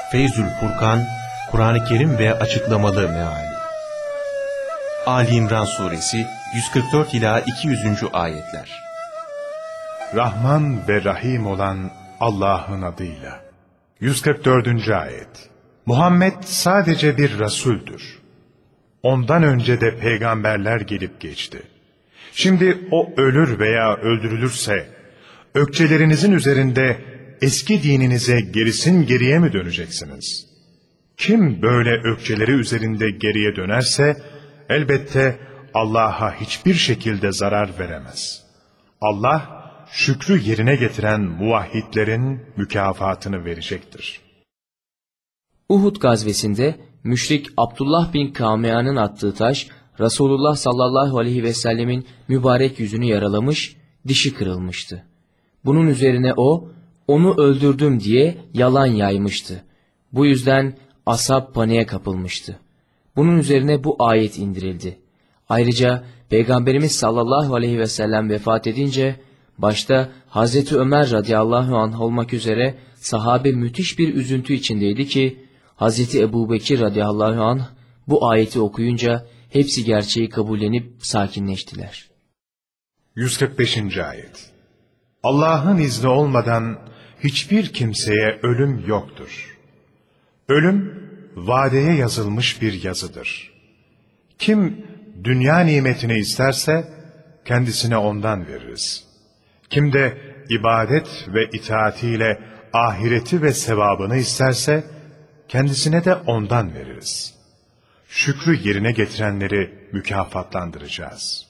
Feyzül Furkan, Kur'an-ı Kerim ve açıklamalı meali. Ali İmran Suresi 144 ila 200. ayetler. Rahman ve Rahim olan Allah'ın adıyla. 144. ayet. Muhammed sadece bir Resul'dür. Ondan önce de peygamberler gelip geçti. Şimdi o ölür veya öldürülürse, ökçelerinizin üzerinde eski dininize gerisin geriye mi döneceksiniz? Kim böyle ökçeleri üzerinde geriye dönerse, elbette Allah'a hiçbir şekilde zarar veremez. Allah, şükrü yerine getiren muvahhidlerin mükafatını verecektir. Uhud gazvesinde müşrik Abdullah bin Kamea'nın attığı taş, Resulullah sallallahu aleyhi ve sellemin mübarek yüzünü yaralamış, dişi kırılmıştı. Bunun üzerine o, onu öldürdüm diye yalan yaymıştı. Bu yüzden ashab paniğe kapılmıştı. Bunun üzerine bu ayet indirildi. Ayrıca Peygamberimiz sallallahu aleyhi ve sellem vefat edince, başta Hazreti Ömer radıyallahu anh olmak üzere sahabe müthiş bir üzüntü içindeydi ki, Hazreti Ebubekir radıyallahu anh bu ayeti okuyunca hepsi gerçeği kabullenip sakinleştiler. 145. ayet. Allah'ın izni olmadan hiçbir kimseye ölüm yoktur. Ölüm, vadeye yazılmış bir yazıdır. Kim dünya nimetini isterse, kendisine ondan veririz. Kim de ibadet ve itaatiyle ahireti ve sevabını isterse, kendisine de ondan veririz. Şükrü yerine getirenleri mükafatlandıracağız.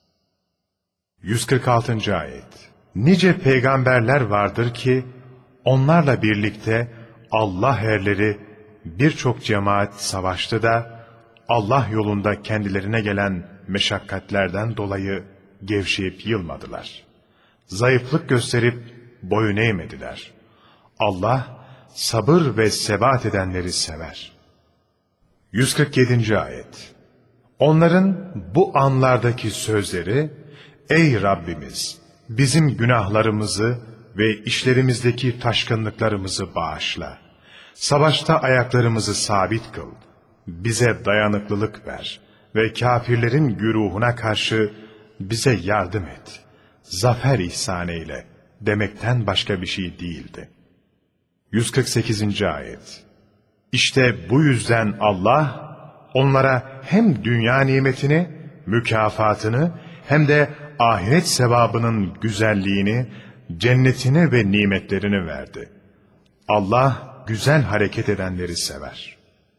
146. ayet. Nice peygamberler vardır ki, onlarla birlikte Allah erleri birçok cemaat savaştı da, Allah yolunda kendilerine gelen meşakkatlerden dolayı gevşeyip yılmadılar. Zayıflık gösterip boyun eğmediler. Allah, sabır ve sebat edenleri sever. 147. ayet. Onların bu anlardaki sözleri, ey Rabbimiz, bizim günahlarımızı ve işlerimizdeki taşkınlıklarımızı bağışla. Savaşta ayaklarımızı sabit kıl. Bize dayanıklılık ver ve kâfirlerin güruhuna karşı bize yardım et. Zafer ihsan eyle demekten başka bir şey değildi. 148. ayet. İşte bu yüzden Allah onlara hem dünya nimetini, mükafatını hem de ahiret sevabının güzelliğini, cennetini ve nimetlerini verdi. Allah güzel hareket edenleri sever.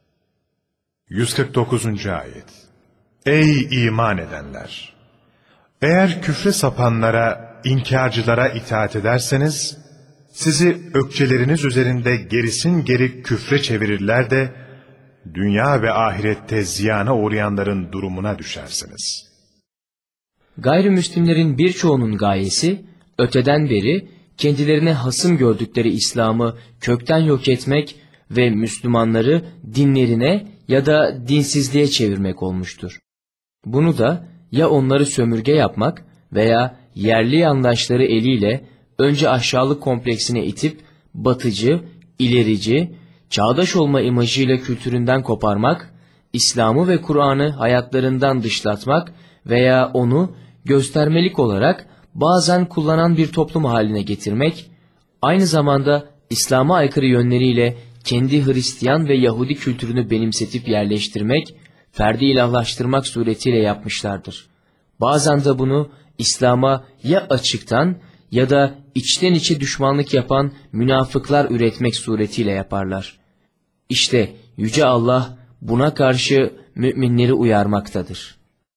149. ayet. Ey iman edenler! Eğer küfre sapanlara, inkarcılara itaat ederseniz, sizi ökçeleriniz üzerinde gerisin geri küfre çevirirler de, dünya ve ahirette ziyana uğrayanların durumuna düşersiniz. Gayrimüslimlerin birçoğunun gayesi, öteden beri kendilerine hasım gördükleri İslam'ı kökten yok etmek ve Müslümanları dinlerine ya da dinsizliğe çevirmek olmuştur. Bunu da ya onları sömürge yapmak veya yerli yandaşları eliyle önce aşağılık kompleksine itip batıcı, ilerici, çağdaş olma imajıyla kültüründen koparmak, İslam'ı ve Kur'an'ı hayatlarından dışlatmak veya onu göstermelik olarak bazen kullanan bir toplum haline getirmek, aynı zamanda İslam'a aykırı yönleriyle kendi Hristiyan ve Yahudi kültürünü benimsetip yerleştirmek, ferdi ilahlaştırmak suretiyle yapmışlardır. Bazen de bunu İslam'a ya açıktan ya da içten içe düşmanlık yapan münafıklar üretmek suretiyle yaparlar. İşte Yüce Allah buna karşı müminleri uyarmaktadır.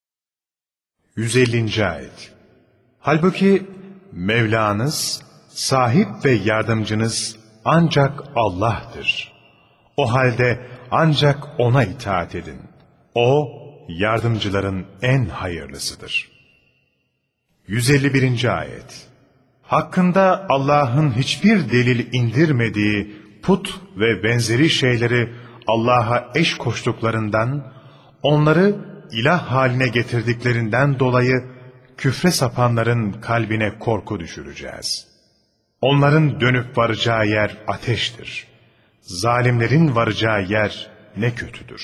150. ayet. Halbuki Mevlanız, sahip ve yardımcınız ancak Allah'tır. O halde ancak O'na itaat edin. O, yardımcıların en hayırlısıdır. 151. ayet. Hakkında Allah'ın hiçbir delil indirmediği put ve benzeri şeyleri Allah'a eş koştuklarından, onları ilah haline getirdiklerinden dolayı küfre sapanların kalbine korku düşüreceğiz. Onların dönüp varacağı yer ateştir. Zalimlerin varacağı yer ne kötüdür.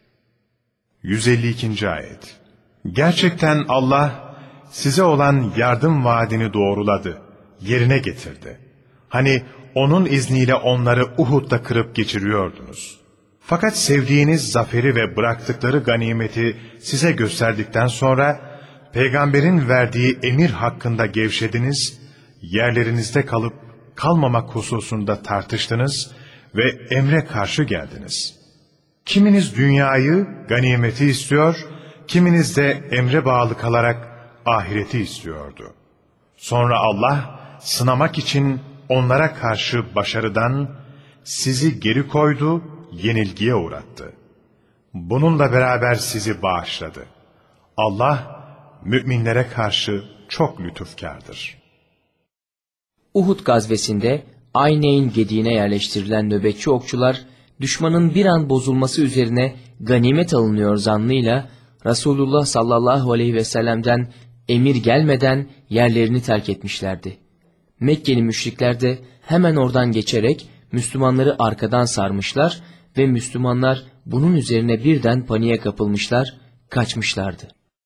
152. Ayet. Gerçekten Allah size olan yardım vaadini doğruladı, yerine getirdi. Hani onun izniyle onları Uhud'da kırıp geçiriyordunuz. Fakat sevdiğiniz zaferi ve bıraktıkları ganimeti size gösterdikten sonra, peygamberin verdiği emir hakkında gevşediniz, yerlerinizde kalıp kalmamak hususunda tartıştınız ve emre karşı geldiniz. Kiminiz dünyayı, ganimeti istiyor, kiminiz de emre bağlı kalarak ahireti istiyordu. Sonra Allah sınamak için onlara karşı başarıdan sizi geri koydu, yenilgiye uğrattı. Bununla beraber sizi bağışladı. Allah müminlere karşı çok lütufkârdır. Uhud gazvesinde Ayneyn gediğine yerleştirilen nöbetçi okçular, düşmanın bir an bozulması üzerine ganimet alınıyor zannıyla Resulullah sallallahu aleyhi ve sellem'den emir gelmeden yerlerini terk etmişlerdi. Mekkeli müşrikler de hemen oradan geçerek Müslümanları arkadan sarmışlar ve Müslümanlar bunun üzerine birden paniğe kapılmışlar, kaçmışlardı.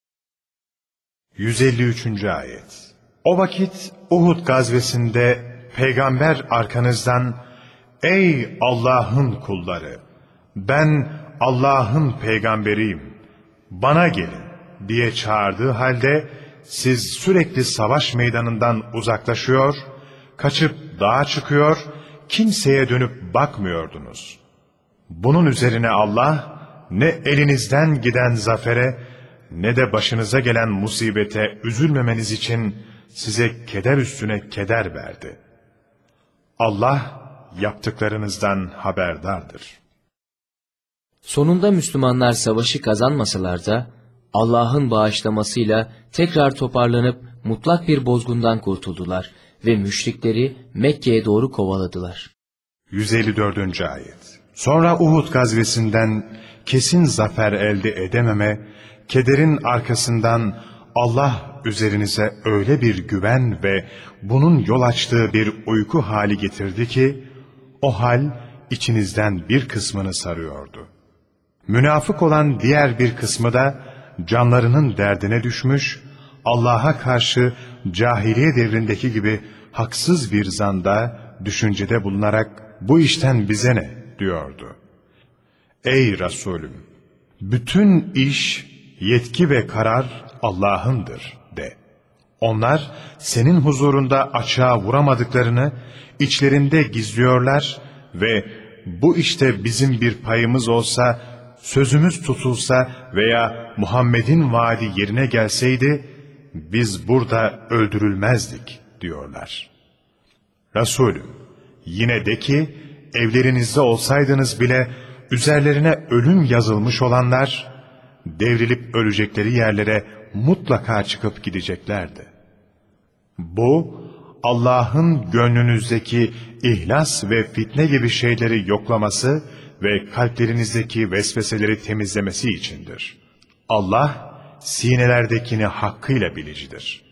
153. Ayet. O vakit Uhud gazvesinde peygamber arkanızdan, "Ey Allah'ın kulları! Ben Allah'ın peygamberiyim. Bana gelin," diye çağırdığı halde siz sürekli savaş meydanından uzaklaşıyor, kaçıp dağa çıkıyor, kimseye dönüp bakmıyordunuz. Bunun üzerine Allah ne elinizden giden zafere ne de başınıza gelen musibete üzülmemeniz için size keder üstüne keder verdi. Allah yaptıklarınızdan haberdardır. Sonunda Müslümanlar savaşı kazanmasalar da Allah'ın bağışlamasıyla tekrar toparlanıp mutlak bir bozgundan kurtuldular ve müşrikleri Mekke'ye doğru kovaladılar. 154. Ayet. Sonra Uhud gazvesinden kesin zafer elde edememe, kederin arkasından Allah üzerinize öyle bir güven ve bunun yol açtığı bir uyku hali getirdi ki, o hal içinizden bir kısmını sarıyordu. Münafık olan diğer bir kısmı da canlarının derdine düşmüş, Allah'a karşı cahiliye devrindeki gibi haksız bir zanda, düşüncede bulunarak bu işten bize ne diyordu. Ey Resulüm! Bütün iş, yetki ve karar Allah'ındır de. Onlar senin huzurunda açığa vuramadıklarını içlerinde gizliyorlar ve bu işte bizim bir payımız olsa, sözümüz tutulsa veya Muhammed'in vaadi yerine gelseydi, biz burada öldürülmezdik diyorlar. Resulüm, yine de ki, evlerinizde olsaydınız bile üzerlerine ölüm yazılmış olanlar, devrilip ölecekleri yerlere mutlaka çıkıp gideceklerdi. Bu, Allah'ın gönlünüzdeki ihlas ve fitne gibi şeyleri yoklaması ve kalplerinizdeki vesveseleri temizlemesi içindir. Allah, sinelerdekini hakkıyla bilicidir.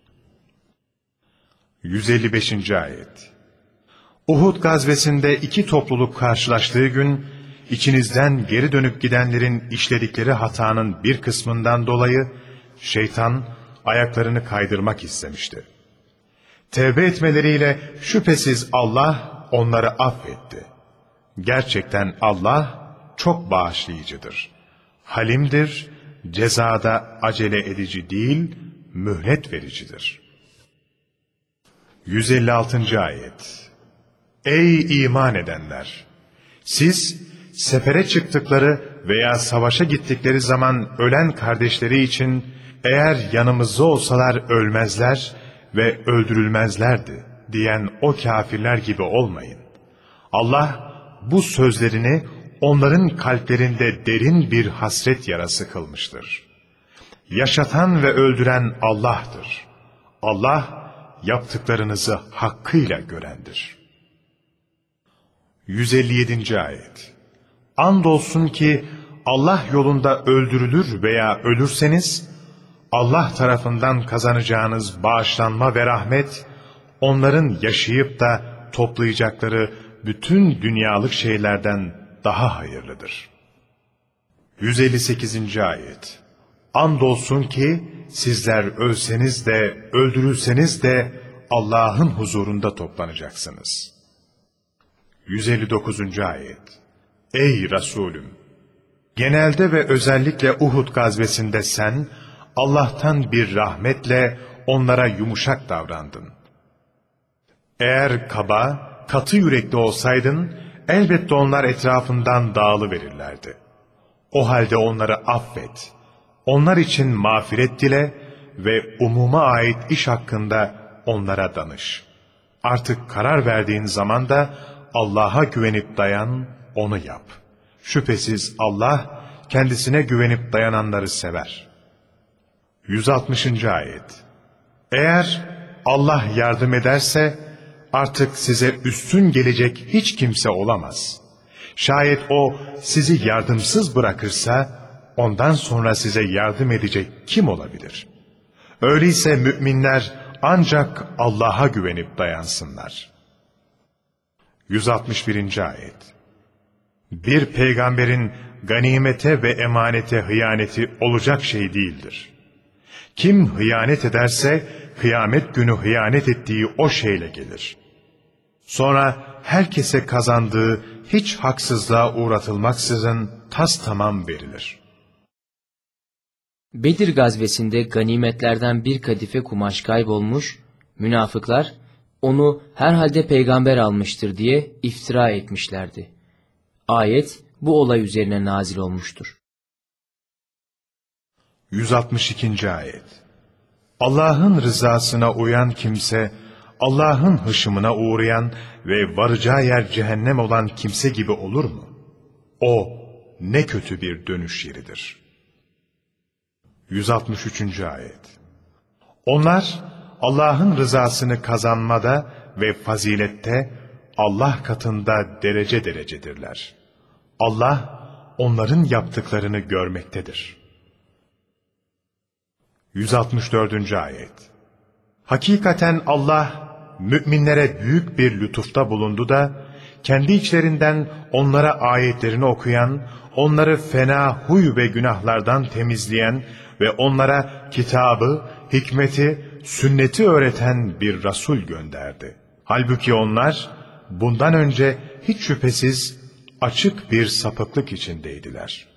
155. Ayet. Uhud gazvesinde iki topluluk karşılaştığı gün, içinizden geri dönüp gidenlerin işledikleri hatanın bir kısmından dolayı, şeytan ayaklarını kaydırmak istemişti. Tevbe etmeleriyle şüphesiz Allah onları affetti. Gerçekten Allah çok bağışlayıcıdır. Halimdir, cezada acele edici değil, mühlet vericidir. 156. Ayet. Ey iman edenler! Siz sefere çıktıkları veya savaşa gittikleri zaman ölen kardeşleri için eğer yanımızda olsalar ölmezler ve öldürülmezlerdi diyen o kâfirler gibi olmayın. Allah bu sözlerini onların kalplerinde derin bir hasret yarası kılmıştır. Yaşatan ve öldüren Allah'tır. Allah yaptıklarınızı hakkıyla görendir. 157. Ayet. Andolsun ki Allah yolunda öldürülür veya ölürseniz, Allah tarafından kazanacağınız bağışlanma ve rahmet, onların yaşayıp da toplayacakları bütün dünyalık şeylerden daha hayırlıdır. 158. Ayet. Andolsun ki sizler ölseniz de öldürülseniz de Allah'ın huzurunda toplanacaksınız. 159. Ayet. Ey Resulüm! Genelde ve özellikle Uhud gazvesinde sen Allah'tan bir rahmetle onlara yumuşak davrandın. Eğer kaba, katı yürekli olsaydın elbette onlar etrafından dağılıverirlerdi. O halde onları affet. Onlar için mağfiret dile ve umuma ait iş hakkında onlara danış. Artık karar verdiğin zaman da Allah'a güvenip dayan, onu yap. Şüphesiz Allah kendisine güvenip dayananları sever. 160. Ayet. Eğer Allah yardım ederse artık size üstün gelecek hiç kimse olamaz. Şayet O sizi yardımsız bırakırsa ondan sonra size yardım edecek kim olabilir? Öyleyse müminler ancak Allah'a güvenip dayansınlar. 161. Ayet. Bir peygamberin ganimete ve emanete hıyaneti olacak şey değildir. Kim hıyanet ederse kıyamet günü hıyanet ettiği o şeyle gelir. Sonra herkese kazandığı hiç haksızlığa uğratılmaksızın tamam verilir. Bedir gazvesinde ganimetlerden bir kadife kumaş kaybolmuş, münafıklar onu herhalde peygamber almıştır diye iftira etmişlerdi. Ayet bu olay üzerine nazil olmuştur. 162. Ayet. Allah'ın rızasına uyan kimse, Allah'ın hışmına uğrayan ve varacağı yer cehennem olan kimse gibi olur mu? O ne kötü bir dönüş yeridir. 163. Ayet. Onlar Allah'ın rızasını kazanmada ve fazilette Allah katında derece derecedirler. Allah onların yaptıklarını görmektedir. 164. Ayet. Hakikaten Allah müminlere büyük bir lütufta bulundu da kendi içlerinden onlara ayetlerini okuyan, onları fena huy ve günahlardan temizleyen ve onlara kitabı, hikmeti, sünneti öğreten bir Resul gönderdi. Halbuki onlar bundan önce hiç şüphesiz açık bir sapıklık içindeydiler.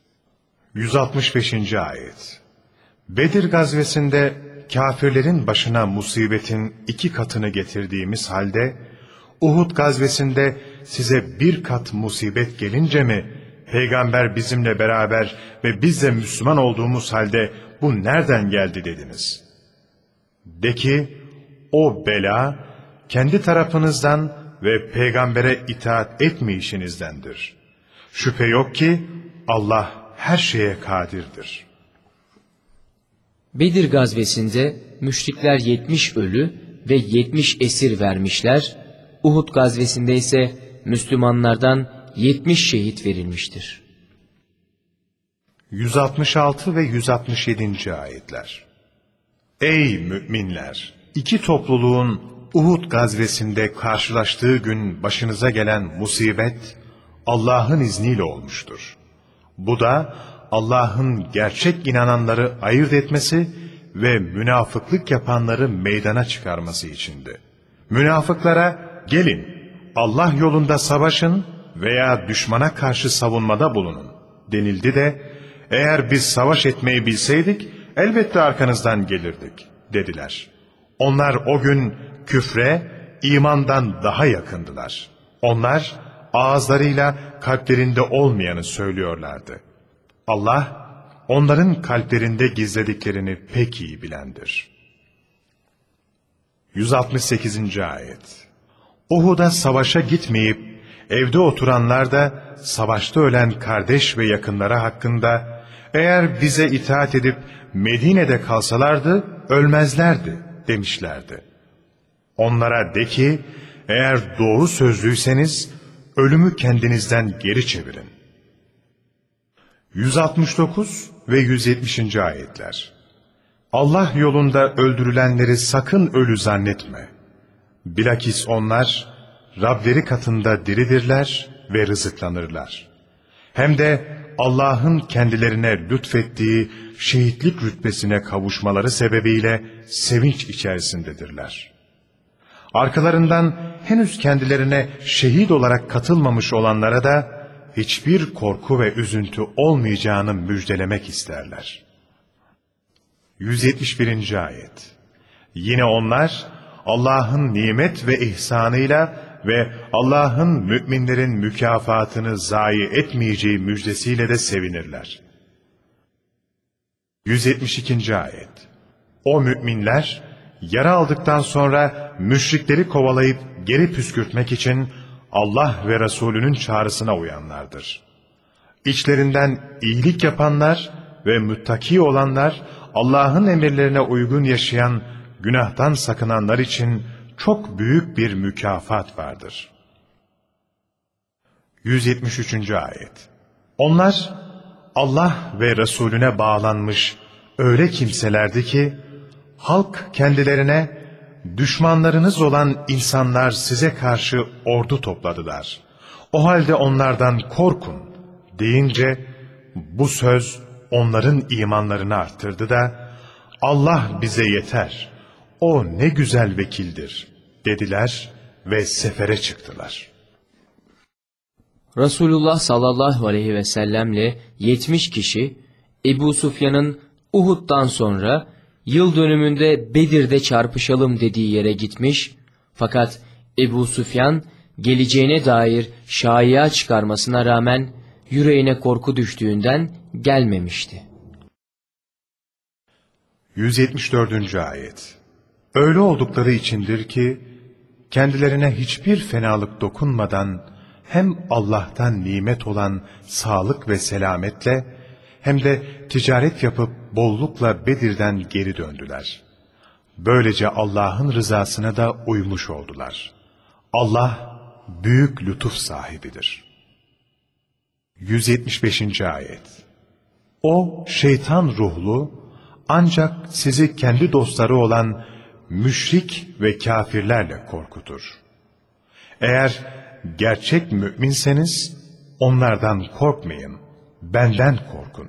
165. Ayet. Bedir gazvesinde kâfirlerin başına musibetin 2 katını getirdiğimiz halde, Uhud gazvesinde size 1 kat musibet gelince mi, Peygamber bizimle beraber ve biz de Müslüman olduğumuz halde bu nereden geldi dediniz? De ki, o bela kendi tarafınızdan ve Peygamber'e itaat etmeyişinizdendir. Şüphe yok ki Allah her şeye kadirdir. Bedir gazvesinde müşrikler 70 ölü ve 70 esir vermişler, Uhud gazvesinde ise Müslümanlardan 70 şehit verilmiştir. 166 ve 167. Ayetler. Ey müminler! 2 topluluğun Uhud gazvesinde karşılaştığı gün başınıza gelen musibet Allah'ın izniyle olmuştur. Bu da Allah'ın gerçek inananları ayırt etmesi ve münafıklık yapanları meydana çıkarması içindi. Münafıklara gelin Allah yolunda savaşın veya düşmana karşı savunmada bulunun denildi de eğer biz savaş etmeyi bilseydik elbette arkanızdan gelirdik dediler. Onlar o gün küfre, imandan daha yakındılar. Onlar ağızlarıyla kalplerinde olmayanı söylüyorlardı. Allah onların kalplerinde gizlediklerini pek iyi bilendir. 168. Ayet. Uhud'a savaşa gitmeyip evde oturanlar da savaşta ölen kardeş ve yakınları hakkında eğer bize itaat edip Medine'de kalsalardı ölmezlerdi demişlerdi. Onlara de ki eğer doğru sözlüyseniz ölümü kendinizden geri çevirin. 169 ve 170. Ayetler. Allah yolunda öldürülenleri sakın ölü zannetme. Bilakis onlar Rableri katında diridirler ve rızıklanırlar. Hem de Allah'ın kendilerine lütfettiği şehitlik rütbesine kavuşmaları sebebiyle sevinç içerisindedirler. Arkalarından henüz kendilerine şehit olarak katılmamış olanlara da hiçbir korku ve üzüntü olmayacağını müjdelemek isterler. 171. Ayet. Yine onlar Allah'ın nimet ve ihsanıyla ve Allah'ın müminlerin mükafatını zayi etmeyeceği müjdesiyle de sevinirler. 172. Ayet. O müminler yara aldıktan sonra müşrikleri kovalayıp geri püskürtmek için Allah ve Resulünün çağrısına uyanlardır. İçlerinden iyilik yapanlar ve müttaki olanlar, Allah'ın emirlerine uygun yaşayan, günahtan sakınanlar için çok büyük bir mükafat vardır. 173. Ayet. Onlar Allah ve Resulüne bağlanmış öyle kimselerdi ki, halk kendilerine, düşmanlarınız olan insanlar size karşı ordu topladılar. O halde onlardan korkun deyince, bu söz onların imanlarını arttırdı da, Allah bize yeter, o ne güzel vekildir dediler ve sefere çıktılar. Resulullah sallallahu aleyhi ve sellemle 70 kişi Ebu Sufyan'ın Uhud'dan sonra yıl dönümünde Bedir'de çarpışalım dediği yere gitmiş, fakat Ebu Sufyan geleceğine dair şaiya çıkarmasına rağmen yüreğine korku düştüğünden gelmemişti. 174. Ayet. Öyle oldukları içindir ki, kendilerine hiçbir fenalık dokunmadan, hem Allah'tan nimet olan sağlık ve selametle, hem de ticaret yapıp bollukla Bedir'den geri döndüler. Böylece Allah'ın rızasına da uymuş oldular. Allah büyük lütuf sahibidir. 175. Ayet. O şeytan ruhlu, ancak sizi kendi dostları olan müşrik ve kafirlerle korkutur. Eğer gerçek müminseniz onlardan korkmayın, benden korkun.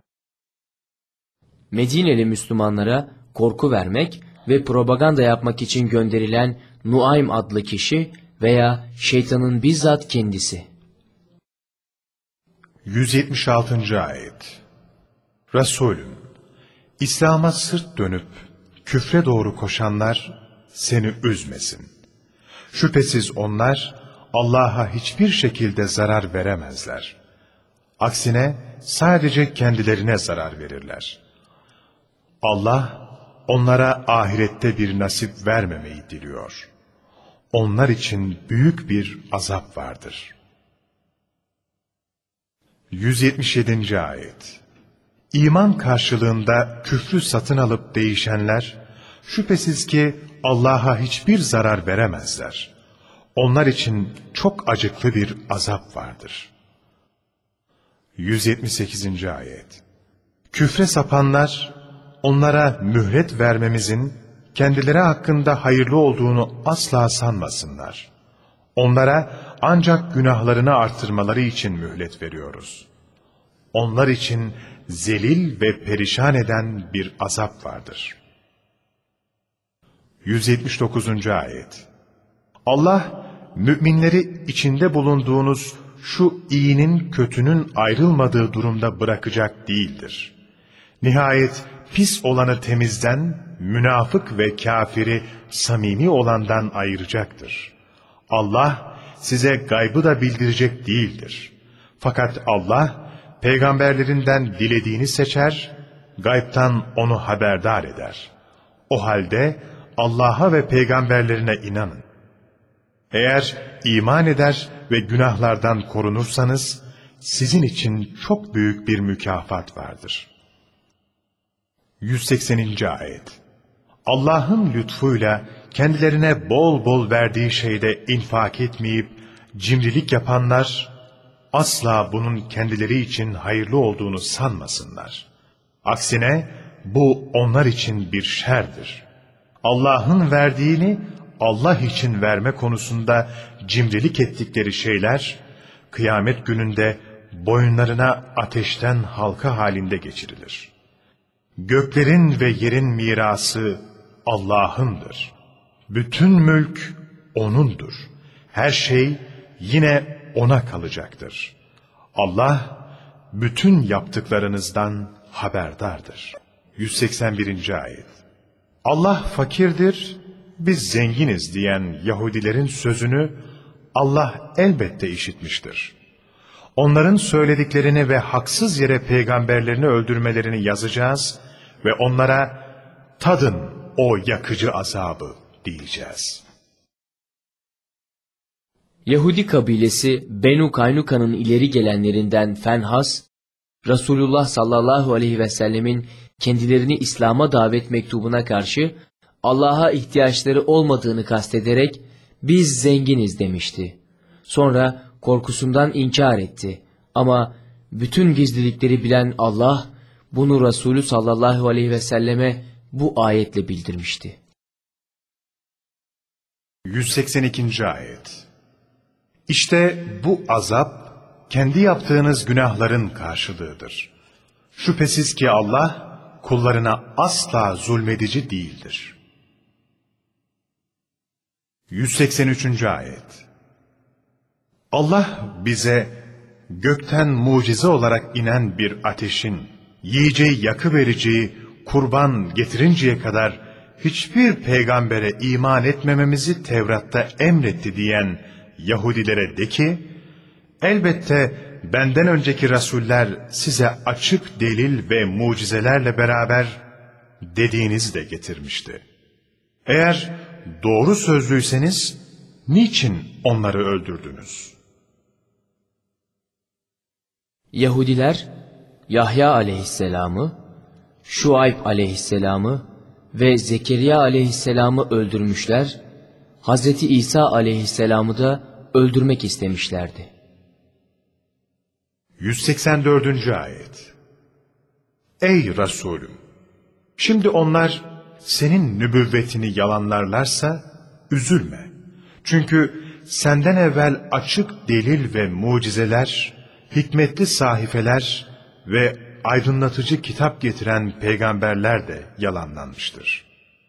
Medineli Müslümanlara korku vermek ve propaganda yapmak için gönderilen Nuaym adlı kişi veya şeytanın bizzat kendisi. 176. Ayet. Resulüm, İslam'a sırt dönüp küfre doğru koşanlar seni üzmesin. Şüphesiz onlar Allah'a hiçbir şekilde zarar veremezler. Aksine sadece kendilerine zarar verirler. Allah onlara ahirette bir nasip vermemeyi diliyor. Onlar için büyük bir azap vardır. 177. Ayet. İman karşılığında küfrü satın alıp değişenler, şüphesiz ki Allah'a hiçbir zarar veremezler. Onlar için çok acıklı bir azap vardır. 178. Ayet. Küfre sapanlar, onlara mühlet vermemizin kendileri hakkında hayırlı olduğunu asla sanmasınlar. Onlara ancak günahlarını artırmaları için mühlet veriyoruz. Onlar için zelil ve perişan eden bir azap vardır. 179. Ayet. Allah, müminleri içinde bulunduğunuz şu iyinin kötünün ayrılmadığı durumda bırakacak değildir. Nihayet pis olanı temizden, münafık ve kafiri samimi olandan ayıracaktır. Allah size gaybı da bildirecek değildir. Fakat Allah peygamberlerinden dilediğini seçer, gaybtan onu haberdar eder. O halde Allah'a ve peygamberlerine inanın. Eğer iman eder ve günahlardan korunursanız, sizin için çok büyük bir mükafat vardır. 180. Ayet. Allah'ın lütfuyla kendilerine bol bol verdiği şeyde infak etmeyip cimrilik yapanlar, asla bunun kendileri için hayırlı olduğunu sanmasınlar. Aksine bu onlar için bir şerdir. Allah'ın verdiğini Allah için verme konusunda cimrilik ettikleri şeyler, kıyamet gününde boyunlarına ateşten halka halinde geçirilir. Göklerin ve yerin mirası Allah'ındır. Bütün mülk O'nundur. Her şey yine O'na kalacaktır. Allah bütün yaptıklarınızdan haberdardır. 181. Ayet. Allah fakirdir, biz zenginiz diyen Yahudilerin sözünü Allah elbette işitmiştir. Onların söylediklerini ve haksız yere peygamberlerini öldürmelerini yazacağız ve onlara tadın o yakıcı azabı diyeceğiz. Yahudi kabilesi Benu Kaynuka'nın ileri gelenlerinden Fenhas, Resulullah sallallahu aleyhi ve sellemin kendilerini İslam'a davet mektubuna karşı Allah'a ihtiyaçları olmadığını kastederek biz zenginiz demişti. Sonra korkusundan inkar etti. Ama bütün gizlilikleri bilen Allah bunu Resulü sallallahu aleyhi ve selleme bu ayetle bildirmişti. 182. Ayet. İşte bu azap kendi yaptığınız günahların karşılığıdır. Şüphesiz ki Allah kullarına asla zulmedici değildir. 183. Ayet. Allah bize gökten mucize olarak inen bir ateşin yiyeceği yakıvereceği kurban getirinceye kadar hiçbir peygambere iman etmememizi Tevrat'ta emretti diyen Yahudilere de ki, elbette benden önceki rasuller size açık delil ve mucizelerle beraber dediğinizi de getirmişti. Eğer doğru sözlüyseniz niçin onları öldürdünüz? Yahudiler Yahya aleyhisselamı, Şuayb aleyhisselamı ve Zekeriya aleyhisselamı öldürmüşler, Hazreti İsa aleyhisselamı da öldürmek istemişlerdi. 184. Ayet. Ey Resulüm! Şimdi onlar senin nübüvvetini yalanlarlarsa üzülme. Çünkü senden evvel açık delil ve mucizeler, hikmetli sahifeler ve aydınlatıcı kitap getiren peygamberler de yalanlanmıştır.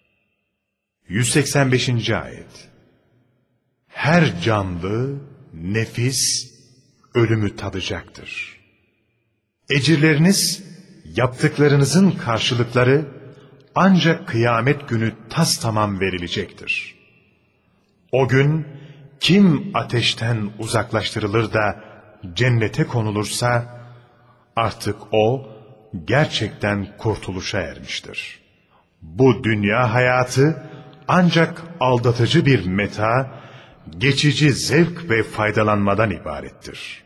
185. Ayet. Her canlı, nefis, ölümü tadacaktır. Ecirleriniz, yaptıklarınızın karşılıkları ancak kıyamet günü tastamam verilecektir. O gün kim ateşten uzaklaştırılır da cennete konulursa artık o gerçekten kurtuluşa ermiştir. Bu dünya hayatı ancak aldatıcı bir meta, geçici zevk ve faydalanmadan ibarettir.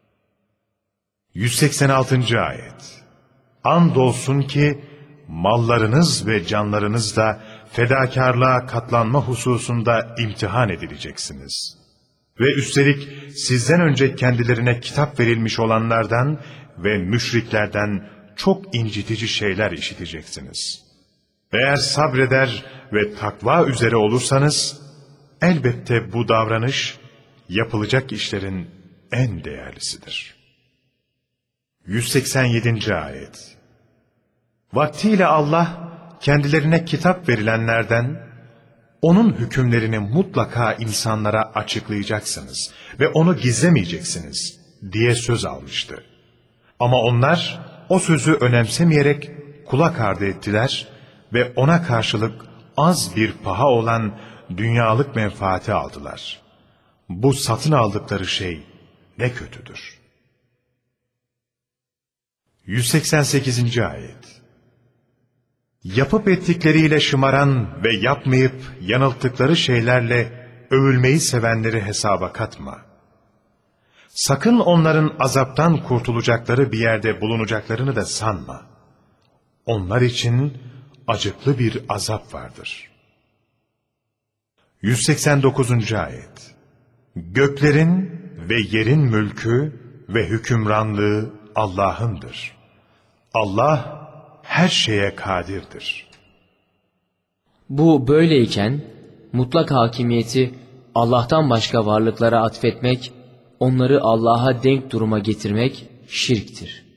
186. Ayet. Andolsun ki mallarınız ve canlarınız da fedakarlığa katlanma hususunda imtihan edileceksiniz. Ve üstelik sizden önce kendilerine kitap verilmiş olanlardan ve müşriklerden çok incitici şeyler işiteceksiniz. Eğer sabreder ve takva üzere olursanız, elbette bu davranış yapılacak işlerin en değerlisidir. 187. Ayet. Vaktiyle Allah kendilerine kitap verilenlerden, onun hükümlerini mutlaka insanlara açıklayacaksınız ve onu gizlemeyeceksiniz diye söz almıştı. Ama onlar o sözü önemsemeyerek kulak ardı ettiler ve ona karşılık az bir paha olan dünyalık menfaati aldılar. Bu satın aldıkları şey ne kötüdür. 188. Ayet. Yapıp ettikleriyle şımaran ve yapmayıp yanılttıkları şeylerle övülmeyi sevenleri hesaba katma. Sakın onların azaptan kurtulacakları bir yerde bulunacaklarını da sanma. Onlar için acıklı bir azap vardır. 189. Ayet. Göklerin ve yerin mülkü ve hükümranlığı Allah'ındır. Allah her şeye kadirdir. Bu böyleyken mutlak hakimiyeti Allah'tan başka varlıklara atfetmek, onları Allah'a denk duruma getirmek şirktir.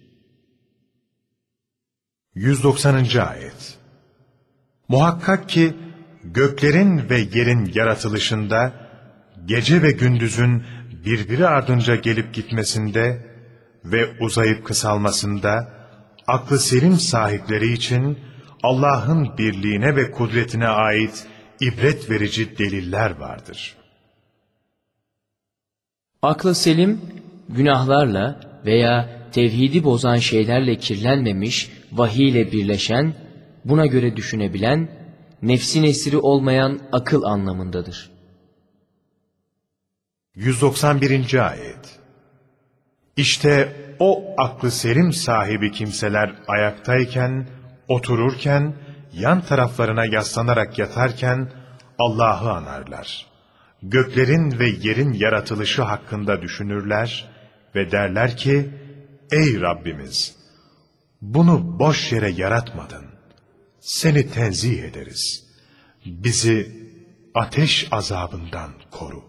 190. Ayet. Muhakkak ki göklerin ve yerin yaratılışında, gece ve gündüzün birbiri ardınca gelip gitmesinde ve uzayıp kısalmasında, aklı selim sahipleri için Allah'ın birliğine ve kudretine ait ibret verici deliller vardır. Aklı selim, günahlarla veya tevhidi bozan şeylerle kirlenmemiş, vahiy ile birleşen, buna göre düşünebilen, nefsin esiri olmayan akıl anlamındadır. 191. Ayet. İşte o aklı selim sahibi kimseler ayaktayken, otururken, yan taraflarına yaslanarak yatarken Allah'ı anarlar. Göklerin ve yerin yaratılışı hakkında düşünürler ve derler ki, ey Rabbimiz! Bunu boş yere yaratmadın. Seni tenzih ederiz. Bizi ateş azabından koru.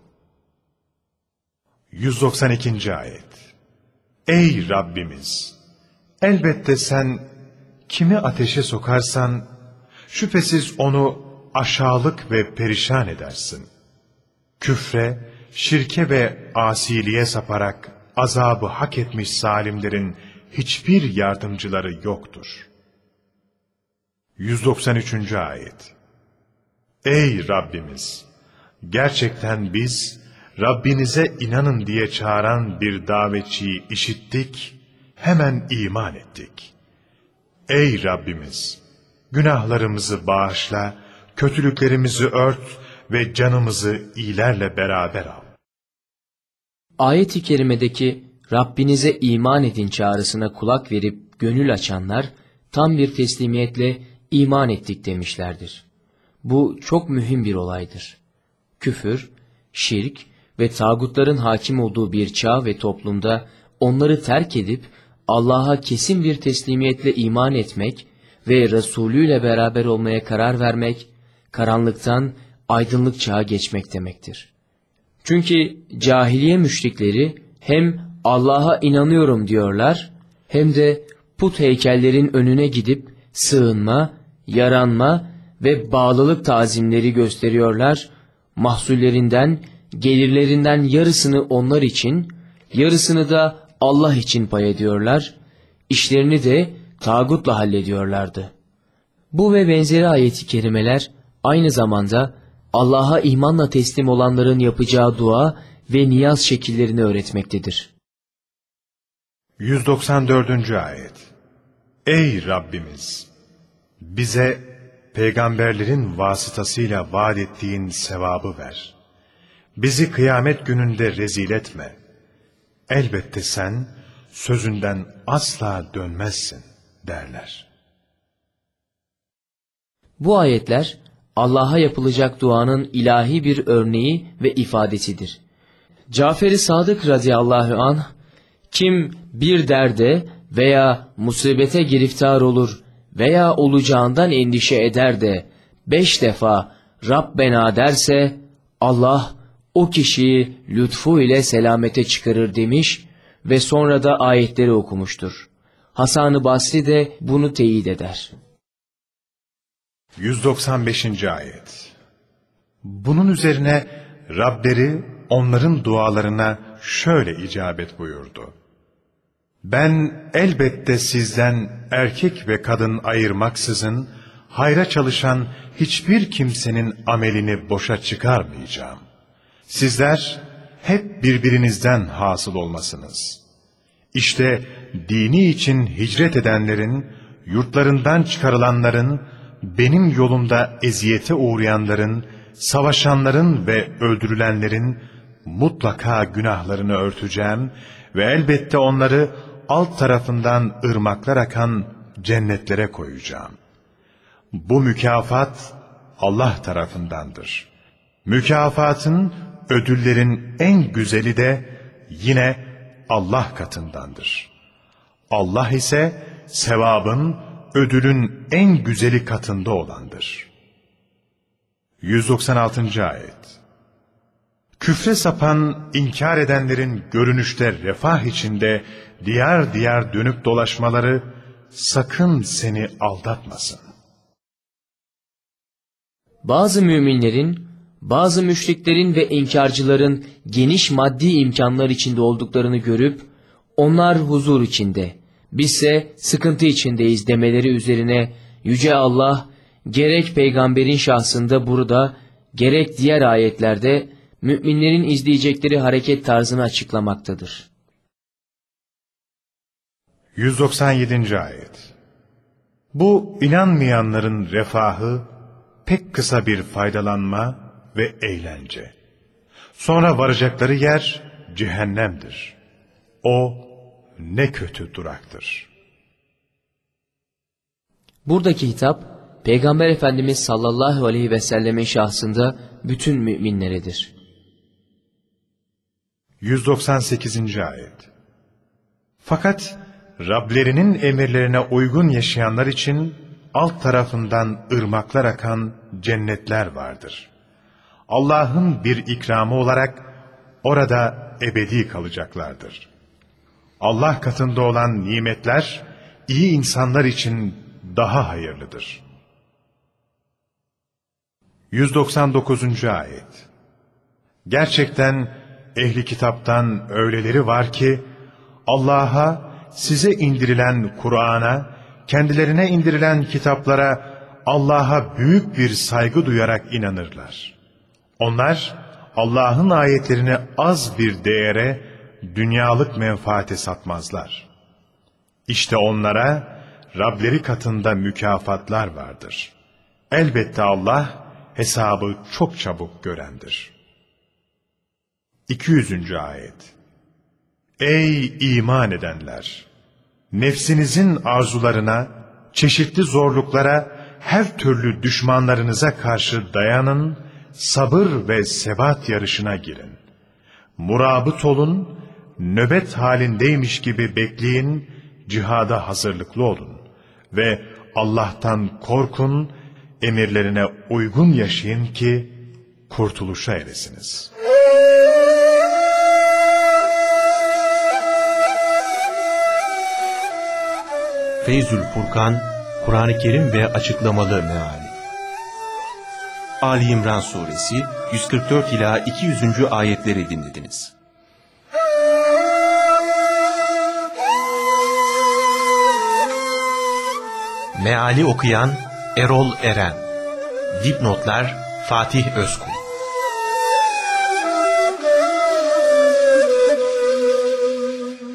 192. Ayet. Ey Rabbimiz! Elbette sen kimi ateşe sokarsan, şüphesiz onu aşağılık ve perişan edersin. Küfre, şirke ve asiliğe saparak azabı hak etmiş zalimlerin hiçbir yardımcıları yoktur. 193. Ayet. Ey Rabbimiz! Gerçekten biz, Rabbinize inanın diye çağıran bir davetçiyi işittik, hemen iman ettik. Ey Rabbimiz! Günahlarımızı bağışla, kötülüklerimizi ört ve canımızı iyilerle beraber al. Ayet-i kerimedeki Rabbinize iman edin çağrısına kulak verip gönül açanlar, tam bir teslimiyetle iman ettik demişlerdir. Bu çok mühim bir olaydır. Küfür, şirk ve tağutların hakim olduğu bir çağ ve toplumda onları terk edip Allah'a kesin bir teslimiyetle iman etmek ve Resulü ile beraber olmaya karar vermek, karanlıktan aydınlık çağa geçmek demektir. Çünkü cahiliye müşrikleri hem Allah'a inanıyorum diyorlar, hem de put heykellerin önüne gidip sığınma, yaranma ve bağlılık tazimleri gösteriyorlar, mahsullerinden, gelirlerinden yarısını onlar için, yarısını da Allah için pay ediyorlar, işlerini de tağutla hallediyorlardı. Bu ve benzeri ayet-i kerimeler aynı zamanda Allah'a imanla teslim olanların yapacağı dua ve niyaz şekillerini öğretmektedir. 194. Ayet. Ey Rabbimiz! Bize peygamberlerin vasıtasıyla vaat ettiğin sevabı ver. Bizi kıyamet gününde rezil etme. Elbette sen sözünden asla dönmezsin derler. Bu ayetler Allah'a yapılacak duanın ilahi bir örneği ve ifadesidir. Cafer-i Sadık radıyallahu anh, kim bir derde veya musibete giriftar olur veya olacağından endişe eder de 5 defa Rabbena derse, Allah o kişiyi lütfu ile selamete çıkarır demiş ve sonra da ayetleri okumuştur. Hasan-ı Basri de bunu teyit eder. 195. Ayet. Bunun üzerine Rableri onların dualarına şöyle icabet buyurdu. Ben elbette sizden erkek ve kadın ayırmaksızın hayra çalışan hiçbir kimsenin amelini boşa çıkarmayacağım. Sizler hep birbirinizden hasıl olmasınız. İşte dini için hicret edenlerin, yurtlarından çıkarılanların, benim yolumda eziyete uğrayanların, savaşanların ve öldürülenlerin mutlaka günahlarını örteceğim ve elbette onları alt tarafından ırmaklar akan cennetlere koyacağım. Bu mükafat Allah tarafındandır. Mükafatın, ödüllerin en güzeli de yine Allah katındandır. Allah ise sevabın, ödülün en güzeli katında olandır. 196. Ayet. Küfre sapan, inkar edenlerin görünüşte refah içinde diyar diyar dönüp dolaşmaları sakın seni aldatmasın. Bazı müminlerin, bazı müşriklerin ve inkarcıların geniş maddi imkanlar içinde olduklarını görüp, onlar huzur içinde, bizse sıkıntı içindeyiz demeleri üzerine Yüce Allah, gerek peygamberin şahsında burada, gerek diğer ayetlerde, müminlerin izleyecekleri hareket tarzını açıklamaktadır. 197. Ayet. Bu inanmayanların refahı, pek kısa bir faydalanma ve eğlence. Sonra varacakları yer cehennemdir. O ne kötü duraktır. Buradaki hitap, Peygamber Efendimiz sallallahu aleyhi ve sellemin şahsında bütün müminleredir. 198. Ayet. Fakat Rablerinin emirlerine uygun yaşayanlar için alt tarafından ırmaklar akan cennetler vardır. Allah'ın bir ikramı olarak orada ebedi kalacaklardır. Allah katında olan nimetler iyi insanlar için daha hayırlıdır. 199. Ayet. Gerçekten ehli kitaptan öyleleri var ki Allah'a, size indirilen Kur'an'a, kendilerine indirilen kitaplara Allah'a büyük bir saygı duyarak inanırlar. Onlar Allah'ın ayetlerini az bir değere, dünyalık menfaate satmazlar. İşte onlara Rableri katında mükafatlar vardır. Elbette Allah hesabı çok çabuk görendir. 200. Ayet. Ey iman edenler! Nefsinizin arzularına, çeşitli zorluklara, her türlü düşmanlarınıza karşı dayanın, sabır ve sebat yarışına girin. Murabıt olun, nöbet halindeymiş gibi bekleyin, cihada hazırlıklı olun ve Allah'tan korkun, emirlerine uygun yaşayın ki kurtuluşa eresiniz. Feyzül Furkan, Kur'an-ı Kerim ve açıklamalı meali. Ali İmran Suresi 144 ila 200. ayetleri dinlediniz. Meali okuyan Erol Eren. Dipnotlar Fatih Özkul.